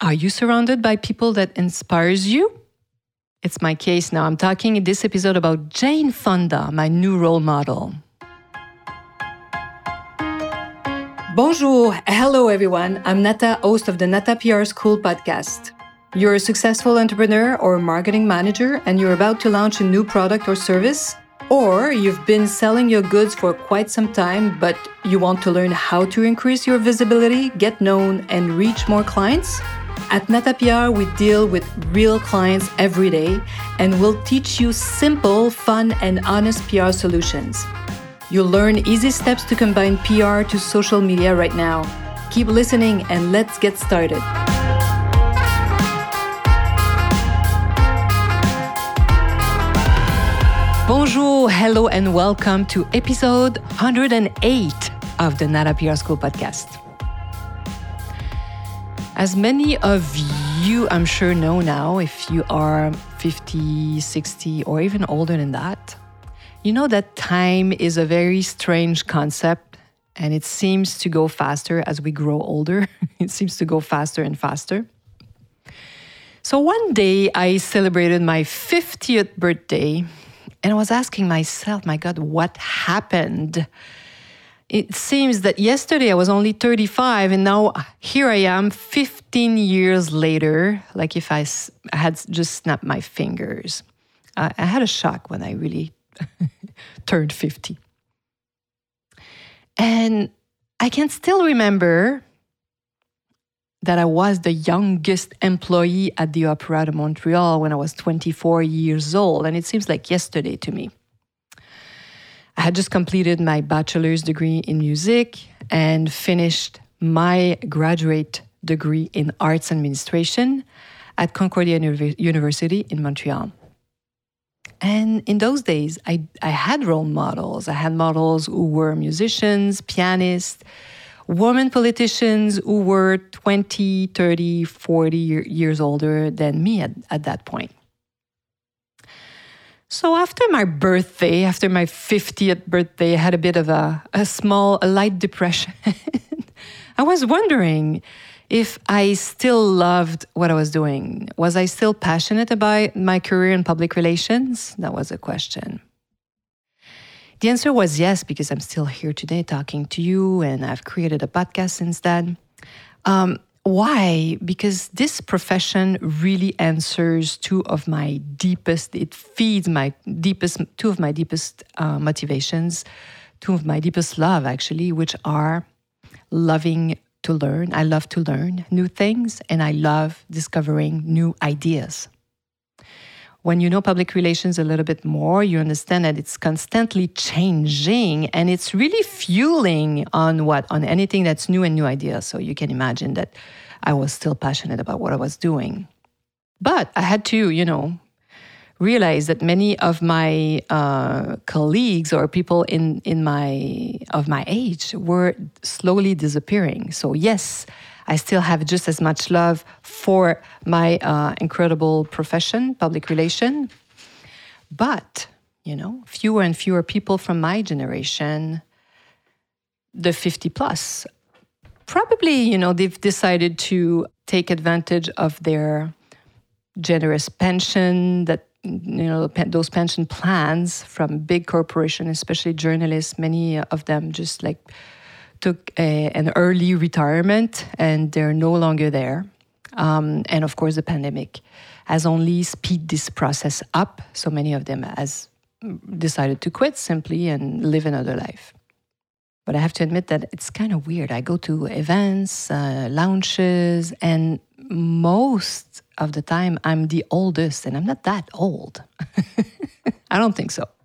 Are you surrounded by people that inspires you? It's my case now. I'm talking in this episode about Jane Fonda, my new role model. Bonjour. Hello, everyone. I'm Nata, host of the Nata PR School podcast. You're a successful entrepreneur or marketing manager, and you're about to launch a new product or service, or you've been selling your goods for quite some time, but you want to learn how to increase your visibility, get known, and reach more clients? At Nata PR, we deal with real clients every day, and we'll teach you simple, fun, and honest PR solutions. You'll learn easy steps to combine PR to social media right now. Keep listening and let's get started. Bonjour, hello, and welcome to episode 108 of the Nata PR School podcast. As many of you, I'm sure, know now, if you are 50, 60, or even older than that, you know that time is a very strange concept, and it seems to go faster as we grow older. It seems to go faster and faster. So one day, I celebrated my 50th birthday, and I was asking myself, my God, what happened? It seems that yesterday I was only 35, and now here I am 15 years later, like if I had just snapped my fingers. I had a shock when I really turned 50. And I can still remember that I was the youngest employee at the Opera de Montreal when I was 24 years old, and it seems like yesterday to me. I had just completed my bachelor's degree in music and finished my graduate degree in arts administration at Concordia University in Montreal. And in those days, I had role models. I had models who were musicians, pianists, women politicians who were 20, 30, 40 years older than me at that point. So after my birthday, after my 50th birthday, I had a bit of a light depression. I was wondering if I still loved what I was doing. Was I still passionate about my career in public relations? That was a question. The answer was yes, because I'm still here today talking to you, and I've created a podcast since then. Why? Because this profession really answers two of my deepest motivations, two of my deepest love, actually, which are loving to learn. I love to learn new things, and I love discovering new ideas. When you know public relations a little bit more, you understand that it's constantly changing, and it's really fueling on anything that's new and new ideas. So you can imagine that I was still passionate about what I was doing. But I had to, realize that many of my colleagues or people of my age were slowly disappearing. So yes, I still have just as much love for my incredible profession, public relation. But, fewer and fewer people from my generation, the 50 plus, probably, they've decided to take advantage of their generous pension, those pension plans from big corporations, especially journalists. Many of them just took an early retirement, and they're no longer there. And of course, the pandemic has only speeded this process up. So many of them has decided to quit simply and live another life. But I have to admit that it's kind of weird. I go to events, lounges, and most of the time I'm the oldest, and I'm not that old. I don't think so.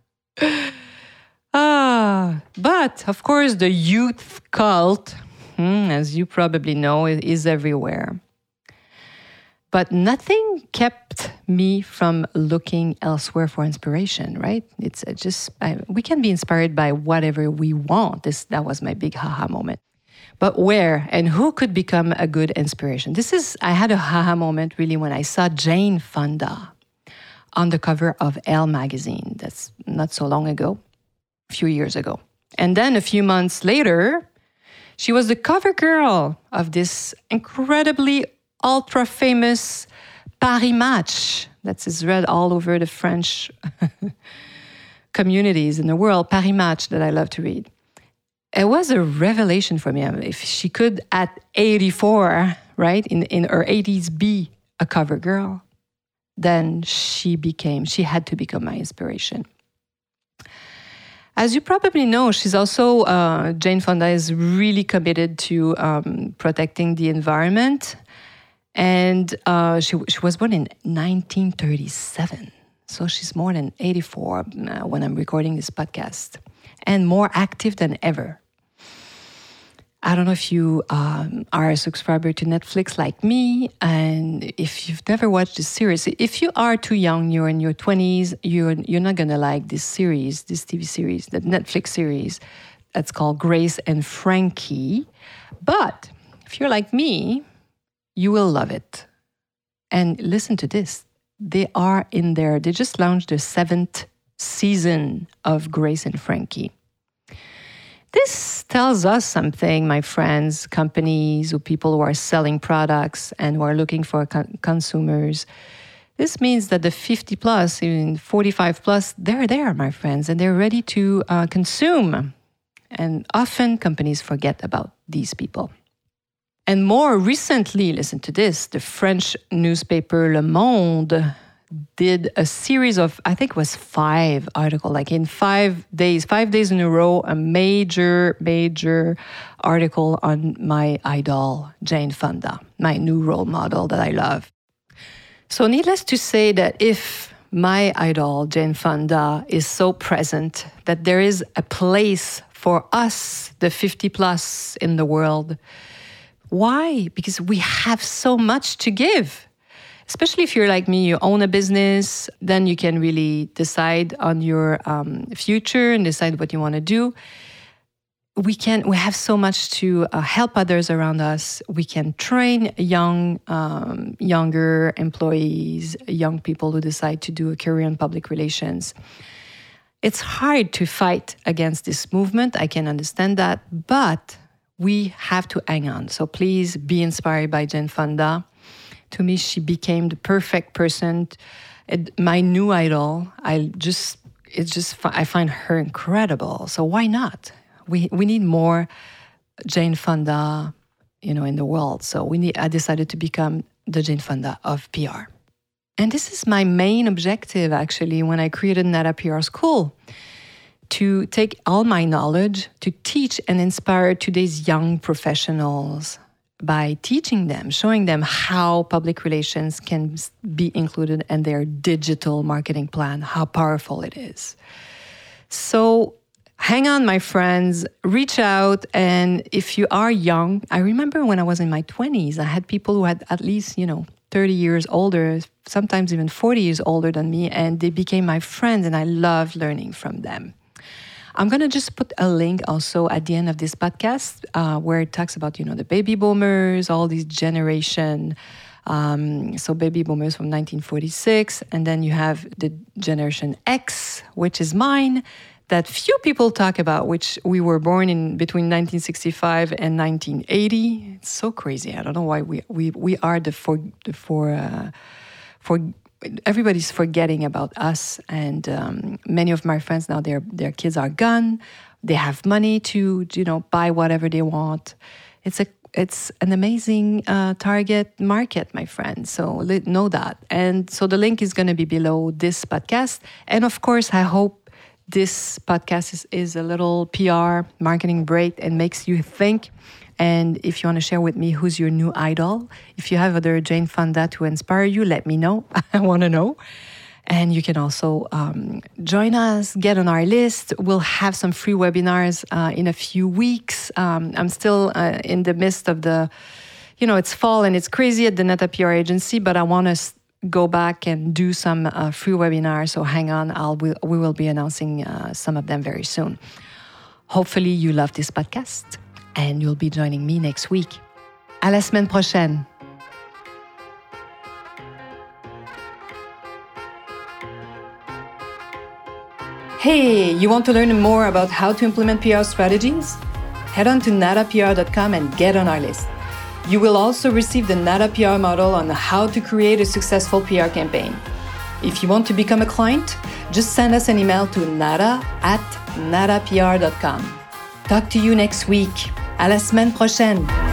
But of course, the youth cult, as you probably know, is everywhere. But nothing kept me from looking elsewhere for inspiration, right? It's we can be inspired by whatever we want. That was my big haha moment. But where and who could become a good inspiration? I had a haha moment really when I saw Jane Fonda on the cover of Elle magazine. That's not so long ago, a few years ago. And then a few months later, she was the cover girl of this incredibly ultra famous Paris Match that is read all over the French communities in the world, Paris Match, that I love to read. It was a revelation for me. If she could, at 84, right, in her 80s, be a cover girl, then she had to become my inspiration. As you probably know, she's also, Jane Fonda is really committed to protecting the environment. And she was born in 1937. So she's more than 84 when I'm recording this podcast, and more active than ever. I don't know if you are a subscriber to Netflix like me, and if you've never watched this series, if you are too young, you're in your 20s, you're not going to like this series, this TV series, the Netflix series that's called Grace and Frankie. But if you're like me, you will love it. And listen to this. They just launched the 7th season of Grace and Frankie. This tells us something, my friends, companies, or people who are selling products and who are looking for consumers. This means that the 50 plus, even 45 plus, they're there, my friends, and they're ready to consume. And often companies forget about these people. And more recently, listen to this, the French newspaper Le Monde did a series of, I think it was 5 articles, like in 5 days in a row, a major article on my idol, Jane Fonda, my new role model that I love. So needless to say that if my idol, Jane Fonda, is so present that there is a place for us, the 50 plus in the world. Why? Because we have so much to give. Especially if you're like me, you own a business, then you can really decide on your future and decide what you want to do. We have so much to help others around us. We can train younger employees, young people who decide to do a career in public relations. It's hard to fight against this movement. I can understand that, but we have to hang on. So please be inspired by Jane Fonda. To me, she became the perfect person. My new idol. I find her incredible. So why not? We need more Jane Fonda, in the world. So I decided to become the Jane Fonda of PR. And this is my main objective, actually, when I created Nada PR School, to take all my knowledge to teach and inspire today's young professionals by teaching them, showing them how public relations can be included in their digital marketing plan, how powerful it is. So hang on, my friends, reach out. And if you are young, I remember when I was in my 20s, I had people who had at least, 30 years older, sometimes even 40 years older than me, and they became my friends, and I love learning from them. I'm going to just put a link also at the end of this podcast where it talks about, the baby boomers, all these generation. So baby boomers from 1946, and then you have the Generation X, which is mine, that few people talk about, which we were born in between 1965 and 1980. It's so crazy. I don't know why we are everybody's forgetting about us. And many of my friends now, their kids are gone. They have money to buy whatever they want. It's an amazing target market, my friends. So know that. And so the link is going to be below this podcast. And of course, I hope this podcast is a little PR marketing break and makes you think. And if you want to share with me who's your new idol, if you have other Jane Fonda to inspire you, let me know. I want to know. And you can also join us, get on our list. We'll have some free webinars in a few weeks. I'm still in the midst of it's fall and it's crazy at the Nada PR agency, but I want to go back and do some free webinars. So hang on, we will be announcing some of them very soon. Hopefully you love this podcast and you'll be joining me next week. À la semaine prochaine. Hey, you want to learn more about how to implement PR strategies? Head on to nadapr.com and get on our list. You will also receive the Nada PR model on how to create a successful PR campaign. If you want to become a client, just send us an email to nada@nadapr.com. Talk to you next week. À la semaine prochaine.